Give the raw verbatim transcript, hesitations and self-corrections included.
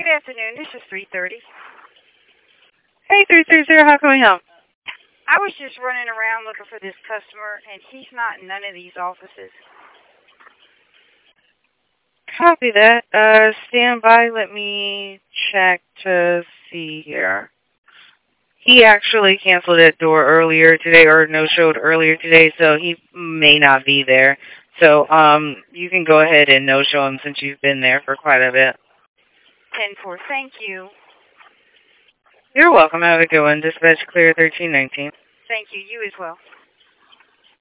Good afternoon. This is three thirty. Hey, three three zero, how can we help? I was just running around looking for this customer, and he's not in none of these offices. Copy that. Uh, stand by. Let me check to see here. He actually canceled that door earlier today, or no-showed earlier today, so he may not be there. So, um, you can go ahead and no-show him since you've been there for quite a bit. ten four, thank you. You're welcome. Have a good one. Dispatch clear thirteen nineteen. Thank you. You as well.